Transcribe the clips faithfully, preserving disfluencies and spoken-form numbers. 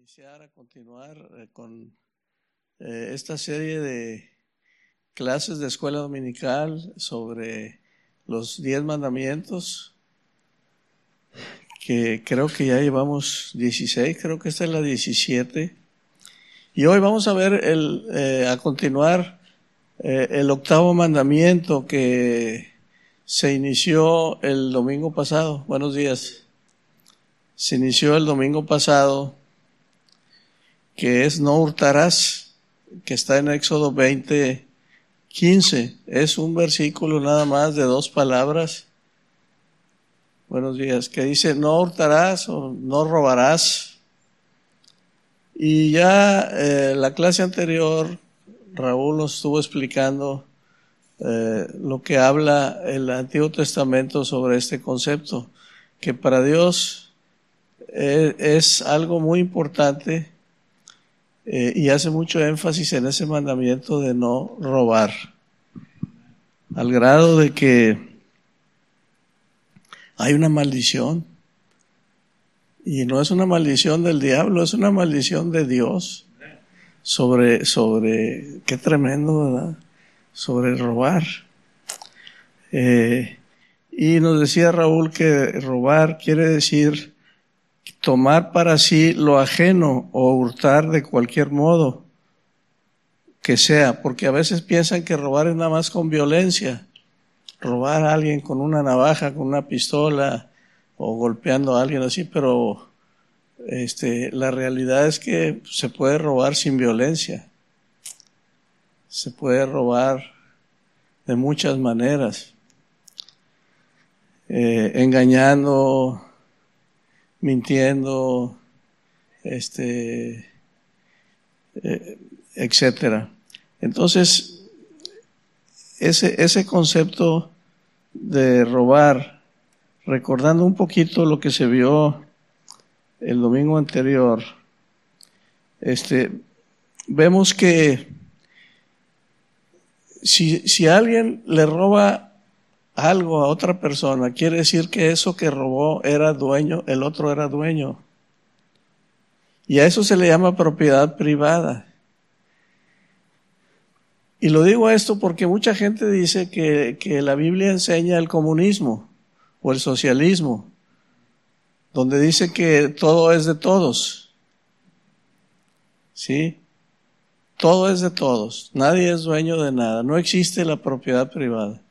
iniciar, a continuar eh, con eh, esta serie de clases de escuela dominical sobre los diez mandamientos, que creo que ya llevamos dieciséis, creo que esta es la diecisiete. Y hoy vamos a ver, el, eh, a continuar eh, el octavo mandamiento que se inició el domingo pasado. Buenos días. Se inició el domingo pasado, que es no hurtarás, que está en Éxodo veinte, quince. Es un versículo nada más de dos palabras. Buenos días, que dice no hurtarás o no robarás. Y ya eh, la clase anterior, Raúl nos estuvo explicando eh, lo que habla el Antiguo Testamento sobre este concepto, que para Dios eh, es algo muy importante. Eh, y hace mucho énfasis en ese mandamiento de no robar, al grado de que hay una maldición, y no es una maldición del diablo, es una maldición de Dios sobre, sobre, qué tremendo, ¿verdad? Sobre robar. Eh, y nos decía Raúl que robar quiere decir tomar para sí lo ajeno o hurtar de cualquier modo que sea, porque a veces piensan que robar es nada más con violencia, robar a alguien con una navaja, con una pistola o golpeando a alguien así, pero este, la realidad es que se puede robar sin violencia, se puede robar de muchas maneras, eh, engañando, mintiendo, este, eh, etcétera. Entonces, ese, ese concepto de robar, recordando un poquito lo que se vio el domingo anterior, este, vemos que si, si alguien le roba algo a otra persona, quiere decir que eso que robó era dueño, el otro era dueño. Y a eso se le llama propiedad privada. Y lo digo esto porque mucha gente dice que, que la Biblia enseña el comunismo o el socialismo, donde dice que todo es de todos. ¿Sí? Todo es de todos. Nadie es dueño de nada. No existe la propiedad privada.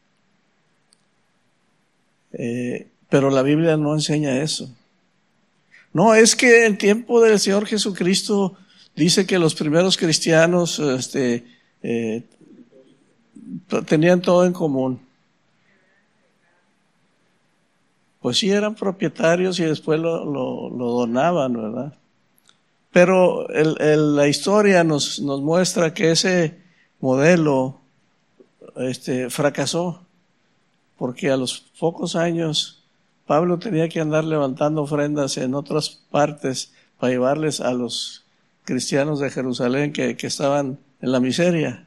Eh, pero la Biblia no enseña eso. No, es que en tiempo del Señor Jesucristo dice que los primeros cristianos este, eh, tenían todo en común. Pues sí, eran propietarios y después lo, lo, lo donaban, ¿verdad? Pero el, el, la historia nos, nos muestra que ese modelo este, fracasó, porque a los pocos años Pablo tenía que andar levantando ofrendas en otras partes para llevarles a los cristianos de Jerusalén que, que estaban en la miseria.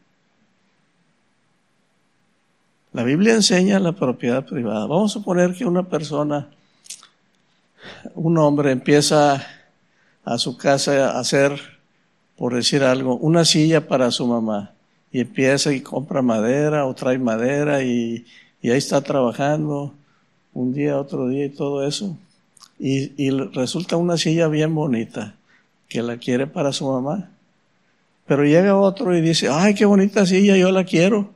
La Biblia enseña la propiedad privada. Vamos a suponer que una persona, un hombre, empieza a su casa a hacer, por decir algo, una silla para su mamá. Y empieza y compra madera o trae madera y, y ahí está trabajando un día, otro día y todo eso. Y, y resulta una silla bien bonita que la quiere para su mamá. Pero llega otro y dice, ay, qué bonita silla, yo la quiero.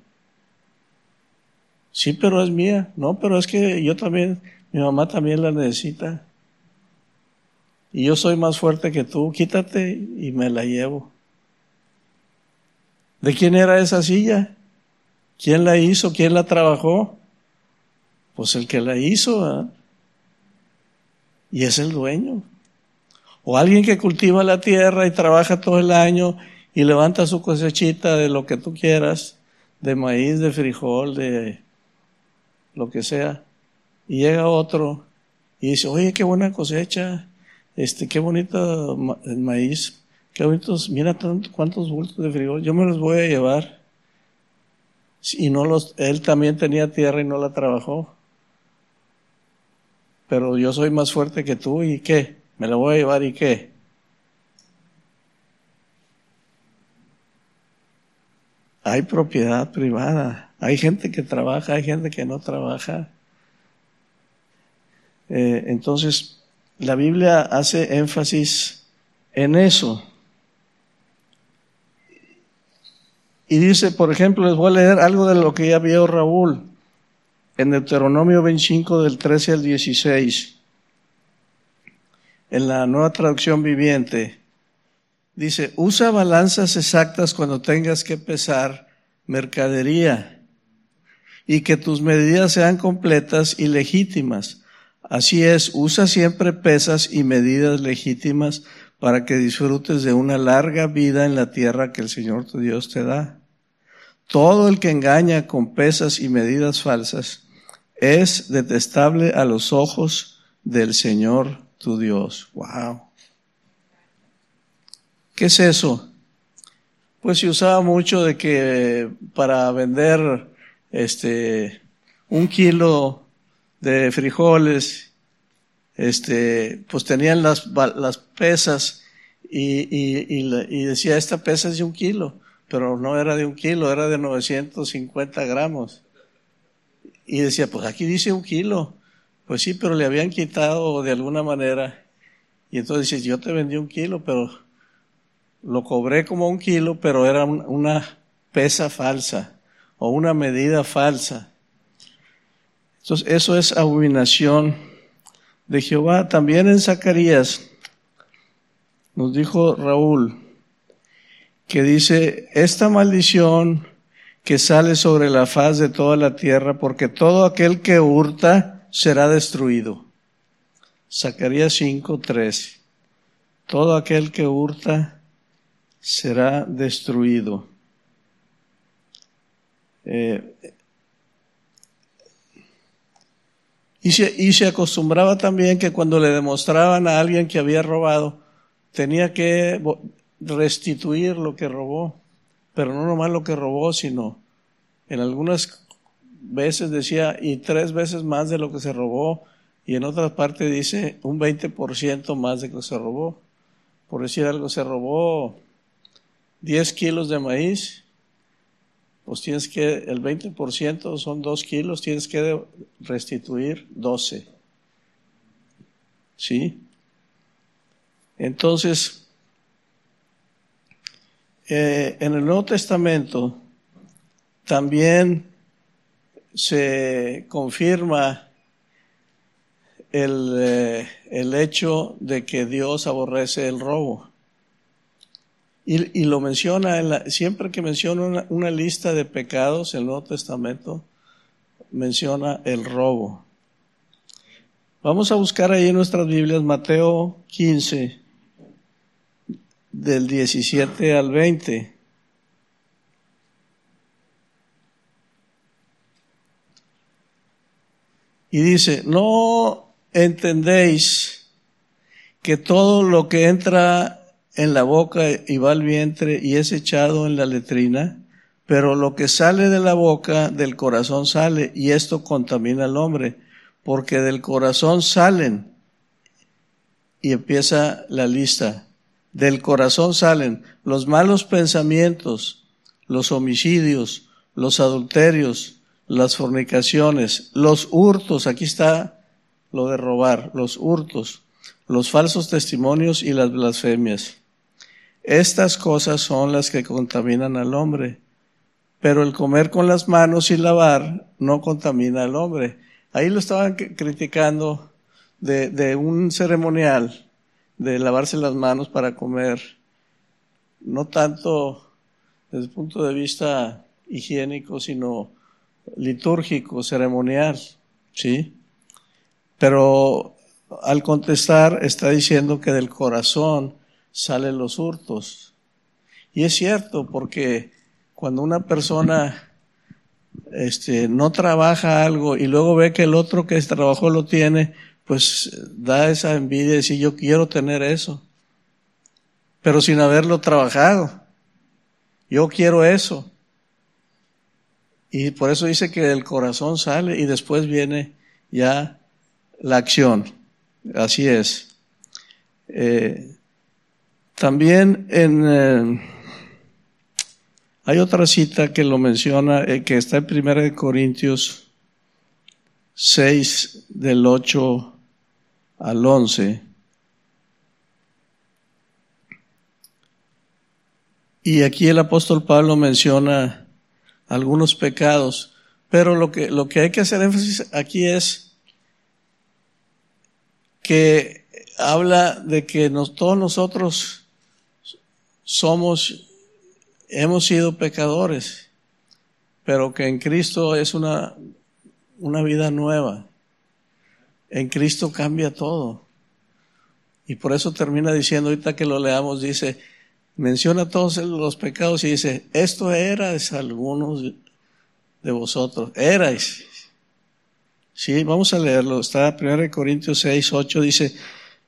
Sí, pero es mía. No, pero es que yo también, mi mamá también la necesita. Y yo soy más fuerte que tú, quítate y me la llevo. ¿De quién era esa silla? ¿Quién la hizo? ¿Quién la trabajó? Pues el que la hizo, ¿eh? Y es el dueño. O alguien que cultiva la tierra y trabaja todo el año y levanta su cosechita de lo que tú quieras, de maíz, de frijol, de lo que sea, y llega otro y dice, oye, qué buena cosecha, este, qué bonito ma- el maíz, qué bonitos, mira tanto, cuántos bultos de frijol, yo me los voy a llevar. Y no los, él también tenía tierra y no la trabajó. Pero yo soy más fuerte que tú, ¿y qué? ¿Me la voy a llevar y qué? hay propiedad privada. Hay gente que trabaja, hay gente que no trabaja. Eh, entonces, la Biblia hace énfasis en eso. Y dice, por ejemplo, les voy a leer algo de lo que ya vio Raúl en Deuteronomio veinticinco del trece al dieciséis. En la Nueva Traducción Viviente dice, usa balanzas exactas cuando tengas que pesar mercadería y que tus medidas sean completas y legítimas. Así es, usa siempre pesas y medidas legítimas para que disfrutes de una larga vida en la tierra que el Señor tu Dios te da. Todo el que engaña con pesas y medidas falsas es detestable a los ojos del Señor tu Dios. Wow. ¿Qué es eso? Pues se usaba mucho de que para vender este un kilo de frijoles, este, pues tenían las, las pesas y, y, y, y decía, esta pesa es de un kilo, pero no era de un kilo, era de novecientos cincuenta gramos. Y decía, pues aquí dice un kilo. Pues sí, pero le habían quitado de alguna manera. Y entonces dice, yo te vendí un kilo, pero lo cobré como un kilo, pero era un, una pesa falsa o una medida falsa. Entonces, eso es abominación de Jehová. También en Zacarías nos dijo Raúl que dice, esta maldición que sale sobre la faz de toda la tierra, porque todo aquel que hurta será destruido. Zacarías cinco, tres. Todo aquel que hurta será destruido. Eh, y, se, y se acostumbraba también que cuando le demostraban a alguien que había robado, tenía que restituir lo que robó, pero no nomás lo que robó, sino en algunas veces decía, y tres veces más de lo que se robó, y en otra parte dice un veinte por ciento más de lo que se robó. Por decir algo, se robó diez kilos de maíz, pues tienes que, el veinte por ciento son dos kilos, tienes que restituir doce. ¿Sí? Entonces, eh, en el Nuevo Testamento también se confirma el, eh, el hecho de que Dios aborrece el robo. Y, y lo menciona, en la, siempre que menciona una, una lista de pecados, el Nuevo Testamento menciona el robo. Vamos a buscar ahí en nuestras Biblias Mateo quince, del diecisiete al veinte. Y dice, ¿no entendéis que todo lo que entra en la boca y va al vientre y es echado en la letrina? Pero lo que sale de la boca, del corazón sale, y esto contamina al hombre, porque del corazón salen, y empieza la lista, del corazón salen los malos pensamientos, los homicidios, los adulterios, las fornicaciones, los hurtos, aquí está lo de robar, los hurtos, los falsos testimonios y las blasfemias. Estas cosas son las que contaminan al hombre, pero el comer con las manos y lavar no contamina al hombre. Ahí lo estaban criticando de, de un ceremonial de lavarse las manos para comer, no tanto desde el punto de vista higiénico, sino litúrgico, ceremonial, ¿sí? Pero al contestar está diciendo que del corazón salen los hurtos. Y es cierto, porque cuando una persona este, no trabaja algo y luego ve que el otro que trabajó lo tiene, pues da esa envidia de decir yo quiero tener eso, pero sin haberlo trabajado. Yo quiero eso. Y por eso dice que del corazón sale y después viene ya la acción. Así es. Eh, también en, eh, Hay otra cita que lo menciona, eh, que está en primera de Corintios seis, del ocho al once. Y aquí el apóstol Pablo menciona algunos pecados, pero lo que, lo que hay que hacer énfasis aquí es que habla de que nos, todos nosotros somos, hemos sido pecadores, pero que en Cristo es una, una vida nueva. En Cristo cambia todo. Y por eso termina diciendo, ahorita que lo leamos, dice, menciona todos los pecados y dice, esto erais algunos de vosotros, erais. Sí, vamos a leerlo, está en primera de Corintios seis, ocho, dice,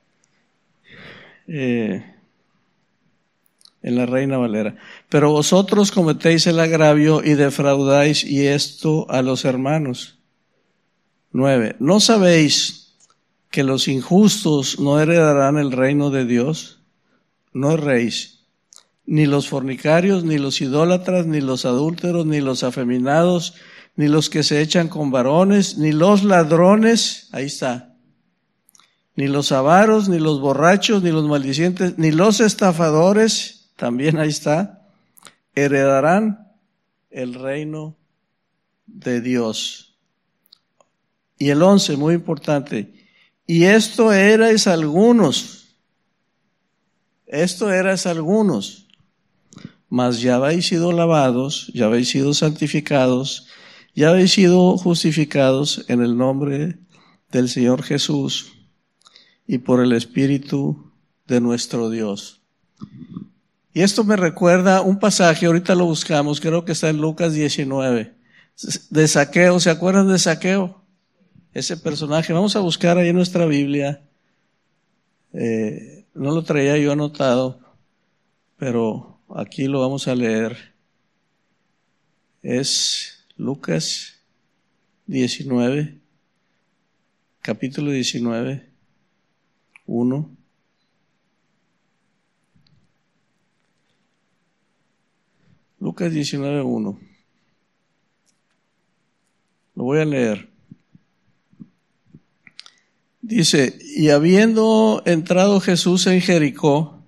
eh, en la Reina Valera, pero vosotros cometéis el agravio y defraudáis y esto a los hermanos. Nueve, ¿no sabéis que los injustos no heredarán el reino de Dios? No erréis. Ni los fornicarios, ni los idólatras, ni los adúlteros, ni los afeminados, ni los que se echan con varones, ni los ladrones, ahí está, ni los avaros, ni los borrachos, ni los maldicientes, ni los estafadores, también ahí está, heredarán el reino de Dios. Y el once, muy importante, y esto erais algunos, esto erais algunos, mas ya habéis sido lavados, ya habéis sido santificados, ya habéis sido justificados en el nombre del Señor Jesús y por el Espíritu de nuestro Dios. Y esto me recuerda un pasaje, ahorita lo buscamos, creo que está en Lucas diecinueve, de Zaqueo. ¿Se acuerdan de Zaqueo? Ese personaje, vamos a buscar ahí en nuestra Biblia, eh, no lo traía yo anotado, pero aquí lo vamos a leer. Es Lucas diecinueve, capítulo diecinueve, uno. Lucas diecinueve, uno. Lo voy a leer. Dice, y habiendo entrado Jesús en Jericó,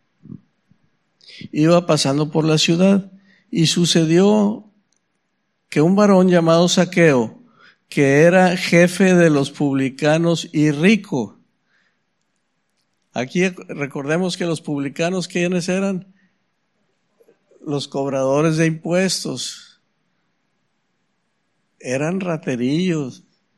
iba pasando por la ciudad, y sucedió que un varón llamado Zaqueo, que era jefe de los publicanos y rico. Aquí recordemos que los publicanos, ¿quiénes eran? Los cobradores de impuestos. Eran raterillos.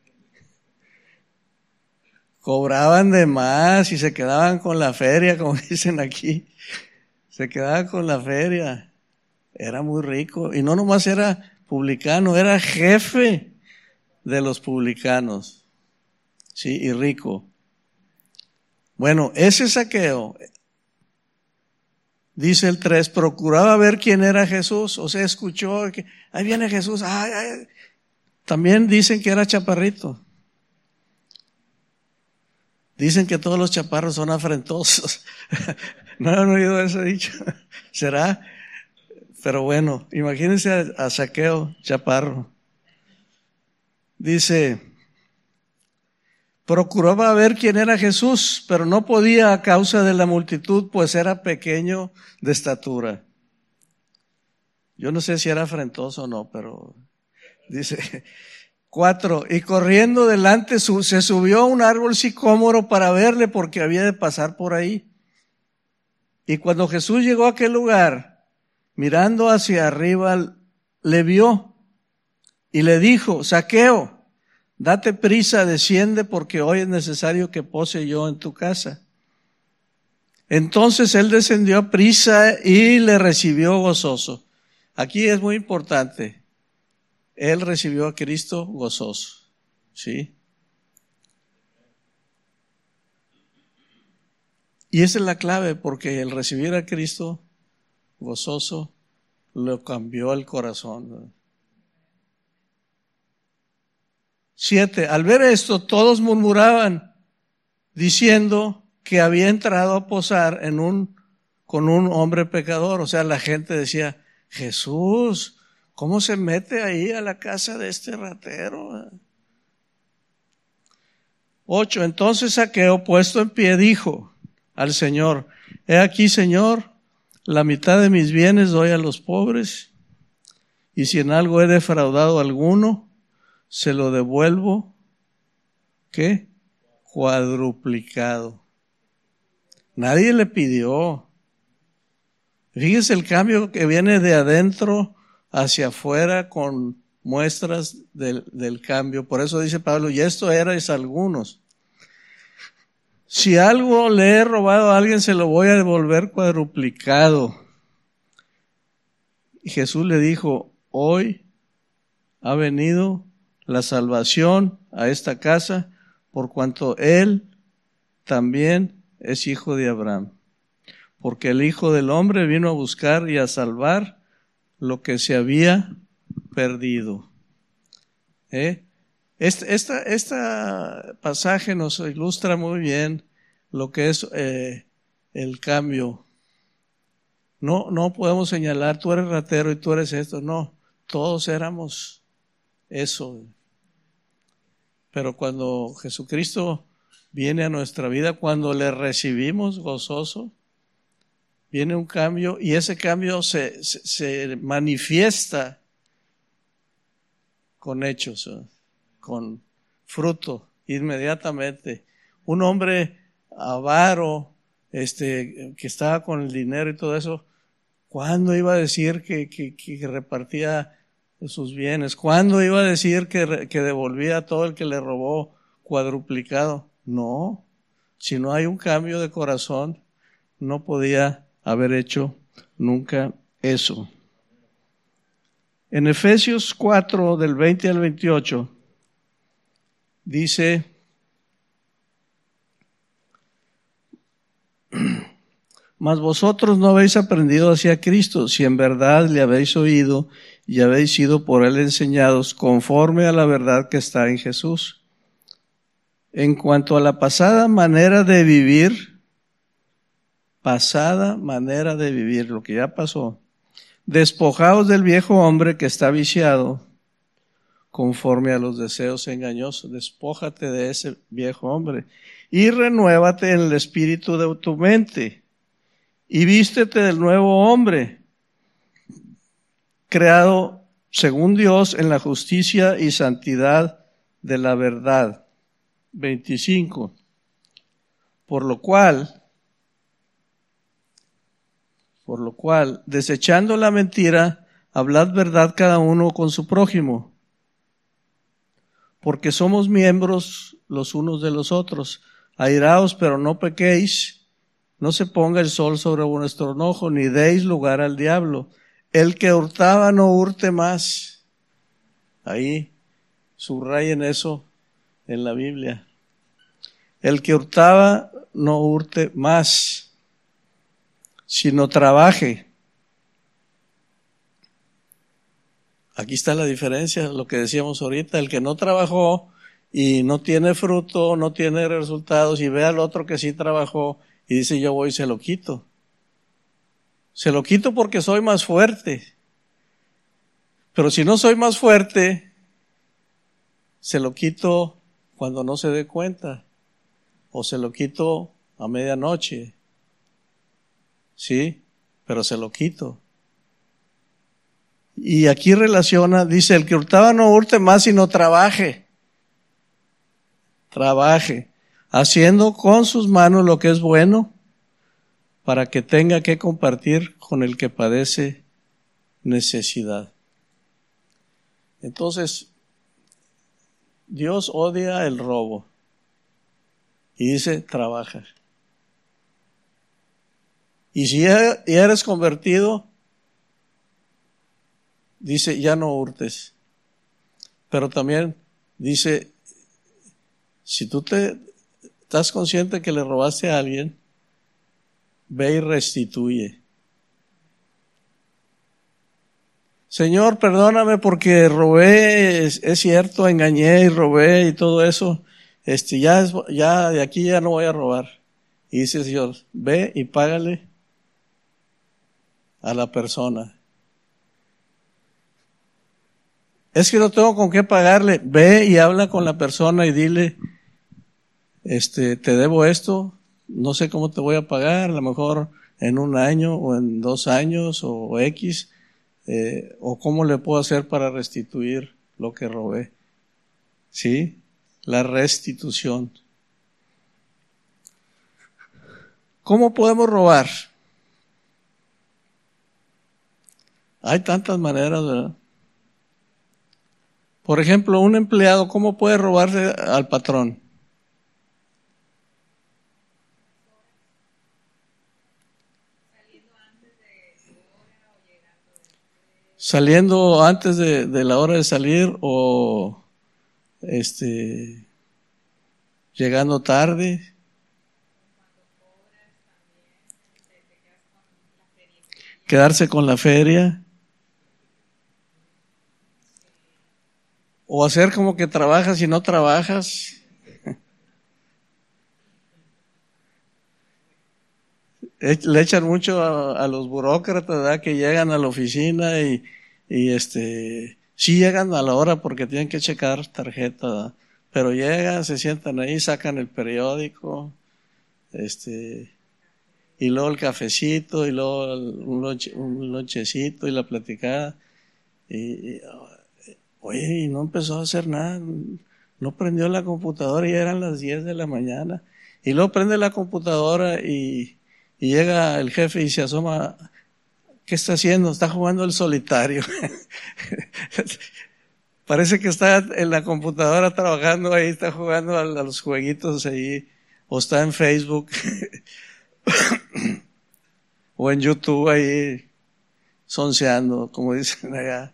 Cobraban de más y se quedaban con la feria, como dicen aquí. Se quedaban con la feria. Era muy rico. Y no nomás era publicano, era jefe de los publicanos. Sí, y rico. Bueno, ese Zaqueo, dice el tres, procuraba ver quién era Jesús. O sea, escuchó que ahí viene Jesús. Ay, ay. También dicen que era chaparrito. Dicen que todos los chaparros son afrentosos. No han oído eso dicho. ¿Será? Pero bueno, imagínense a, a Zaqueo, chaparro. Dice, procuraba ver quién era Jesús, pero no podía a causa de la multitud, pues era pequeño de estatura. Yo no sé si era afrentoso o no, pero dice... Cuatro, y corriendo delante su, se subió a un árbol sicómoro para verle porque había de pasar por ahí. Y cuando Jesús llegó a aquel lugar, mirando hacia arriba, le vio y le dijo, Zaqueo, date prisa, desciende porque hoy es necesario que pose yo en tu casa. Entonces él descendió a prisa y le recibió gozoso. Aquí es muy importante. Él recibió a Cristo gozoso, ¿sí? Y esa es la clave, porque el recibir a Cristo gozoso lo cambió el corazón. Siete, al ver esto, todos murmuraban, diciendo que había entrado a posar en un, con un hombre pecador. O sea, la gente decía, Jesús, ¿cómo se mete ahí a la casa de este ratero? Ocho, entonces Zaqueo, puesto en pie, dijo al Señor, he aquí, Señor, la mitad de mis bienes doy a los pobres, y si en algo he defraudado a alguno, se lo devuelvo, ¿qué? Cuadruplicado. Nadie le pidió. Fíjese el cambio que viene de adentro hacia afuera con muestras del, del cambio. Por eso dice Pablo, y esto erais algunos. Si algo le he robado a alguien, se lo voy a devolver cuadruplicado. Y Jesús le dijo, hoy ha venido la salvación a esta casa, por cuanto él también es hijo de Abraham. Porque el Hijo del Hombre vino a buscar y a salvar lo que se había perdido. ¿Eh? Este esta, esta pasaje nos ilustra muy bien lo que es eh, el cambio. No, no podemos señalar, tú eres ratero y tú eres esto. No, todos éramos eso. Pero cuando Jesucristo viene a nuestra vida, cuando le recibimos gozoso, viene un cambio y ese cambio se, se, se manifiesta con hechos, ¿eh? Con fruto inmediatamente. Un hombre avaro, este, que estaba con el dinero y todo eso, ¿cuándo iba a decir que, que, que repartía sus bienes? ¿Cuándo iba a decir que, que devolvía a todo el que le robó cuadruplicado? No, si no hay un cambio de corazón, no podía haber hecho nunca eso. En Efesios cuatro, del veinte al veintiocho, dice, mas vosotros no habéis aprendido hacia Cristo, si en verdad le habéis oído y habéis sido por él enseñados conforme a la verdad que está en Jesús. En cuanto a la pasada manera de vivir, pasada manera de vivir, lo que ya pasó, despojaos del viejo hombre que está viciado conforme a los deseos engañosos. Despójate de ese viejo hombre y renuévate en el espíritu de tu mente y vístete del nuevo hombre, creado según Dios en la justicia y santidad de la verdad. veinticinco. Por lo cual, por lo cual, desechando la mentira, hablad verdad cada uno con su prójimo, porque somos miembros los unos de los otros. Airaos, pero no pequéis, no se ponga el sol sobre vuestro enojo, ni deis lugar al diablo. El que hurtaba no hurte más. Ahí, subrayen eso en la Biblia. El que hurtaba no hurte más, sino trabaje. Aquí está la diferencia, lo que decíamos ahorita, el que no trabajó y no tiene fruto, no tiene resultados, y ve al otro que sí trabajó y dice yo voy y se lo quito. Se lo quito porque soy más fuerte. Pero si no soy más fuerte, se lo quito cuando no se dé cuenta, o se lo quito a medianoche. Sí, pero se lo quito. Y aquí relaciona, dice, el que hurtaba no hurte más, sino trabaje. Trabaje, haciendo con sus manos lo que es bueno, para que tenga que compartir con el que padece necesidad. Entonces, Dios odia el robo. Y dice, trabaja. Y si eres convertido, dice, ya no hurtes. Pero también dice, si tú te estás consciente que le robaste a alguien, ve y restituye. Señor, perdóname porque robé, es, es cierto, engañé y robé y todo eso. Este, ya, es, ya de aquí ya no voy a robar. Y dice el Señor, ve y págale a la persona. Es que no tengo con qué pagarle. Ve y habla con la persona y dile, este, te debo esto, no sé cómo te voy a pagar, a lo mejor en un año o en dos años o X, eh, o cómo le puedo hacer para restituir lo que robé. ¿Sí? La restitución. ¿Cómo podemos robar? Hay tantas maneras, ¿verdad? Por ejemplo, un empleado, ¿cómo puede robarse al patrón? Saliendo antes de, de la hora de salir o este llegando tarde. Quedarse con la feria. O hacer como que trabajas y no trabajas. Le echan mucho a, a los burócratas, ¿verdad? Que llegan a la oficina y, y este, sí llegan a la hora porque tienen que checar tarjeta, ¿verdad? Pero llegan, se sientan ahí, sacan el periódico, este, y luego el cafecito, y luego un, lonche, un lonchecito y la platicada. Y, y, oye, y no empezó a hacer nada, no prendió la computadora y eran las diez de la mañana. Y luego prende la computadora y, y llega el jefe y se asoma. ¿Qué está haciendo? Está jugando el solitario. Parece que está en la computadora trabajando ahí, está jugando a, a los jueguitos ahí, o está en Facebook, o en YouTube ahí, sonceando, como dicen allá.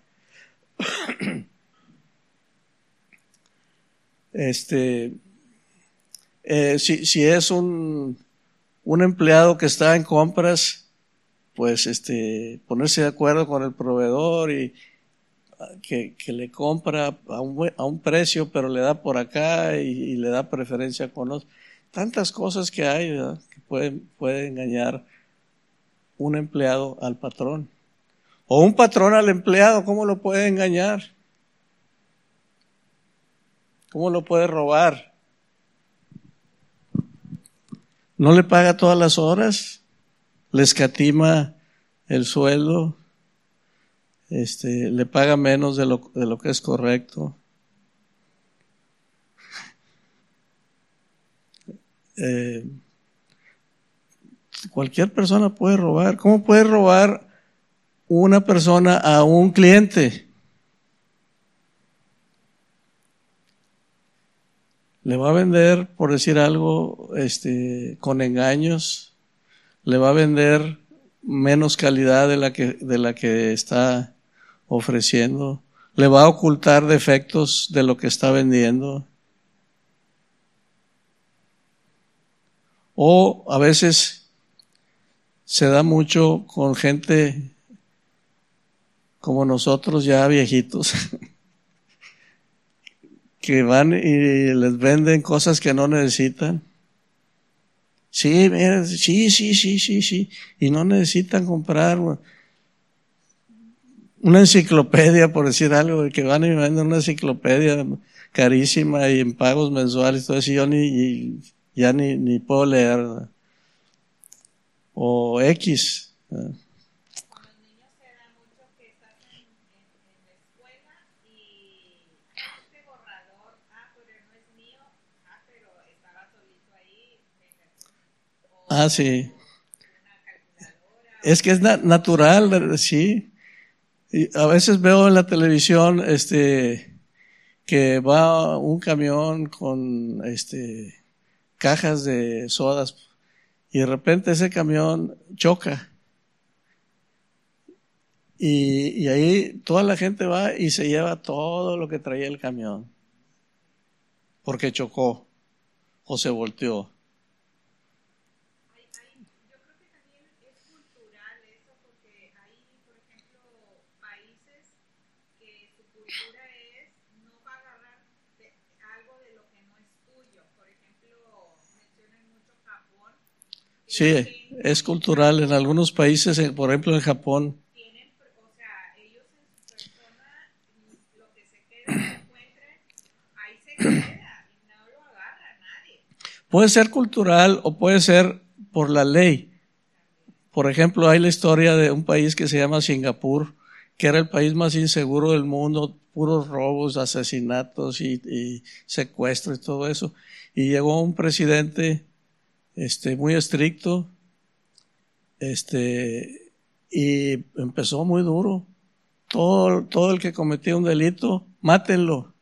Este, eh, si, si es un, un empleado que está en compras, pues este, ponerse de acuerdo con el proveedor y que, que le compra a un, a un precio, pero le da por acá y, y le da preferencia con los, tantas cosas que hay, ¿verdad? Que pueden, puede engañar un empleado al patrón. O un patrón al empleado, ¿cómo lo puede engañar? ¿Cómo lo puede robar? ¿No le paga todas las horas? ¿Le escatima el sueldo? Este, ¿le paga menos de lo, de lo que es correcto? Eh, cualquier persona puede robar. ¿Cómo puede robar una persona a un cliente? Le va a vender, por decir algo, este, con engaños, le va a vender menos calidad de la que, de la que está ofreciendo, le va a ocultar defectos de lo que está vendiendo. O a veces se da mucho con gente como nosotros ya viejitos, que van y les venden cosas que no necesitan. Sí, mira, sí, sí, sí, sí, sí, y no necesitan comprar una enciclopedia, por decir algo, que van y me venden una enciclopedia carísima y en pagos mensuales, todo eso, yo ni, ya ni, ni puedo leer, ¿verdad? O X. ¿verdad? Con los niños se da mucho que estás en, en, en la escuela y este borrador, ah, pero no es mío, ah, pero estaba solito ahí, o Ah, sí. una calculadora. Es que es na- natural, sí. Y a veces veo en la televisión, este, que va un camión con, este, cajas de sodas y de repente ese camión choca y, y ahí toda la gente va y se lleva todo lo que traía el camión porque chocó o se volteó. Hay, hay, yo creo que también es cultural eso, porque hay, por ejemplo, países que su cultura es no va a agarrar de, algo de lo que no es tuyo. Por ejemplo, mencionan mucho Japón, que Sí, la gente es en cultural en Japón algunos países, en- por ejemplo en Japón. tienen, o sea, ellos en su persona lo que se Puede ser cultural o puede ser por la ley. Por ejemplo, hay la historia de un país que se llama Singapur, que era el país más inseguro del mundo, puros robos, asesinatos y, y secuestros y todo eso. Y llegó un presidente este, muy estricto, este, y empezó muy duro. Todo, todo el que cometía un delito, mátenlo.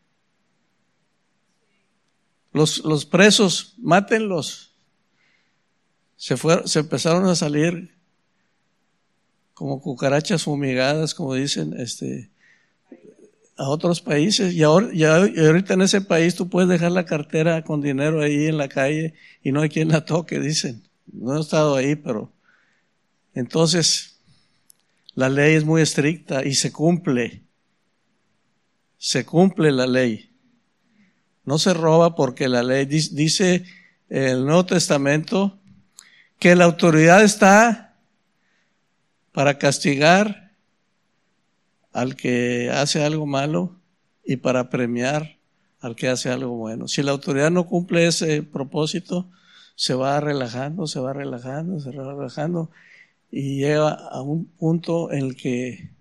Los, los presos, mátenlos. Se fueron, se empezaron a salir como cucarachas fumigadas, como dicen, este, a otros países. Y ahora, ya, y ahorita en ese país tú puedes dejar la cartera con dinero ahí en la calle y no hay quien la toque, dicen. No he estado ahí, pero entonces la ley es muy estricta y se cumple. Se cumple la ley. No se roba porque la ley dice en el Nuevo Testamento que la autoridad está para castigar al que hace algo malo y para premiar al que hace algo bueno. Si la autoridad no cumple ese propósito, se va relajando, se va relajando, se va relajando y llega a un punto en el que,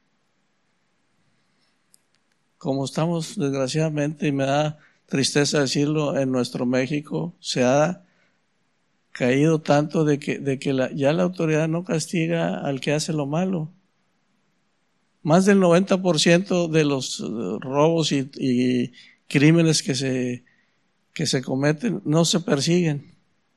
como estamos desgraciadamente, y me da tristeza decirlo, en nuestro México se ha caído tanto de que, de que la, ya la autoridad no castiga al que hace lo malo. Más del noventa por ciento de los robos y, y crímenes que se, que se cometen no se persiguen.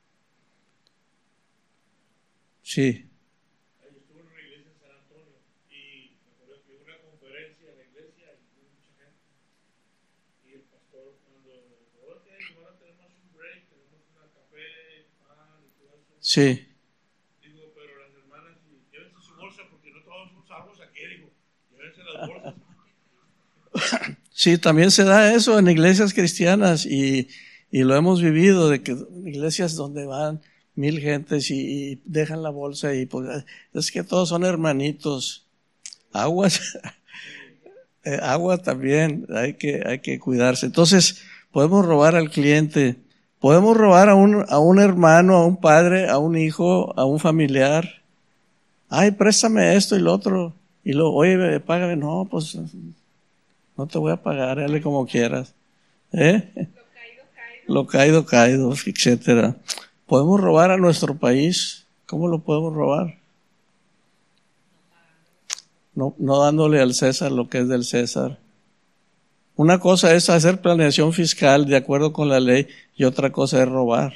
Sí. Estuve en una iglesia en San Antonio y me acuerdo que hubo una conferencia en la iglesia y hubo mucha gente. Y el pastor, cuando ahora tenemos un break, tenemos una café, pan y todo eso. Sí. Digo, pero las hermanas, llévense su bolsa porque no todos usamos aquí, digo, llévense las bolsas. Sí, también se da eso en iglesias cristianas y, y lo hemos vivido, de que iglesias donde van mil gentes y, y dejan la bolsa y pues es que todos son hermanitos. Aguas, eh, agua también, hay que, hay que cuidarse. Entonces, podemos robar al cliente, podemos robar a un, a un hermano, a un padre, a un hijo, a un familiar. Ay, préstame esto y lo otro. Y luego, oye, págame. No, pues no te voy a pagar, dale como quieras. ¿Eh? Lo caído, caído, etcétera. ¿Podemos robar a nuestro país? ¿Cómo lo podemos robar? No, no dándole al César lo que es del César. Una cosa es hacer planeación fiscal de acuerdo con la ley y otra cosa es robar.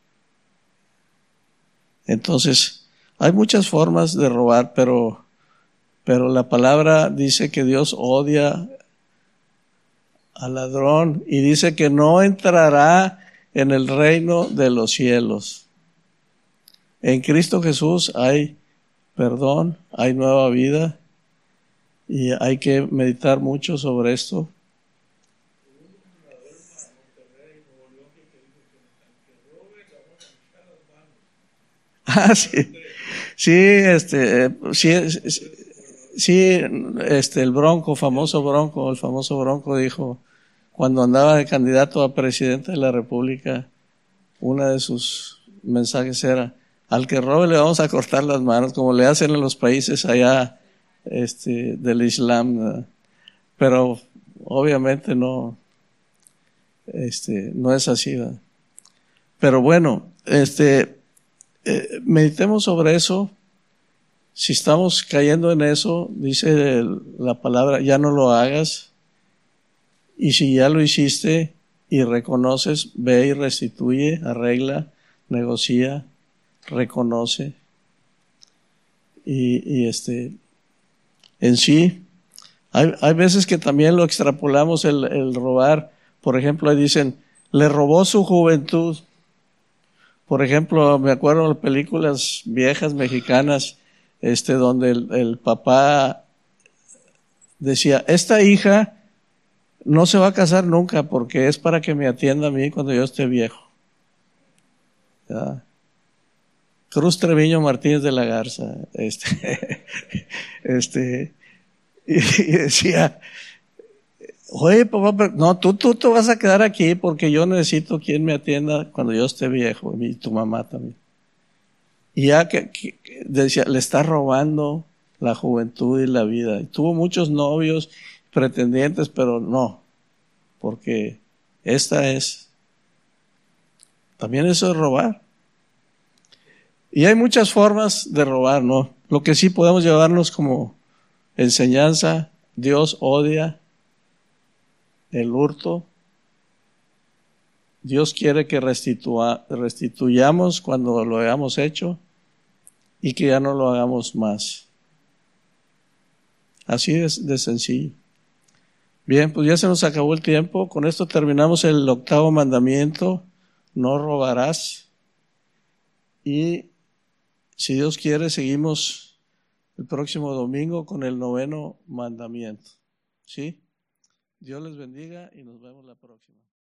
Entonces, hay muchas formas de robar, pero, pero la palabra dice que Dios odia al ladrón y dice que no entrará en el reino de los cielos. En Cristo Jesús hay perdón, hay nueva vida y hay que meditar mucho sobre esto. Ah, sí, sí, este, sí, sí, este, el Bronco, famoso Bronco, el famoso Bronco dijo, cuando andaba de candidato a presidente de la República, una de sus mensajes era, al que robe le vamos a cortar las manos, como le hacen en los países allá, este, del Islam, ¿verdad? Pero obviamente no, este, no es así, ¿verdad? Pero bueno, este, eh, meditemos sobre eso. Si estamos cayendo en eso, dice la palabra, ya no lo hagas. Y si ya lo hiciste y reconoces, ve y restituye, arregla, negocia, reconoce. Y, y este, en sí, hay, hay veces que también lo extrapolamos el, el robar. Por ejemplo, ahí dicen, le robó su juventud. Por ejemplo, me acuerdo de películas viejas mexicanas, este, donde el, el papá decía, esta hija no se va a casar nunca porque es para que me atienda a mí cuando yo esté viejo. ¿Ya? Cruz Treviño Martínez de la Garza, este, este, y, y decía, Oye, papá, pero no, tú, tú te vas a quedar aquí porque yo necesito quien me atienda cuando yo esté viejo, y tu mamá también. Y ya que, que decía, le está robando la juventud y la vida. Y tuvo muchos novios, pretendientes, pero no, porque esta es, también eso es robar. Y hay muchas formas de robar, ¿no? Lo que sí podemos llevarnos como enseñanza, Dios odia el hurto. Dios quiere que restitua, restituyamos cuando lo hayamos hecho y que ya no lo hagamos más. Así es de sencillo. Bien, pues ya se nos acabó el tiempo. Con esto terminamos el octavo mandamiento, no robarás. Y si Dios quiere, seguimos el próximo domingo con el noveno mandamiento. ¿Sí? Dios les bendiga y nos vemos la próxima.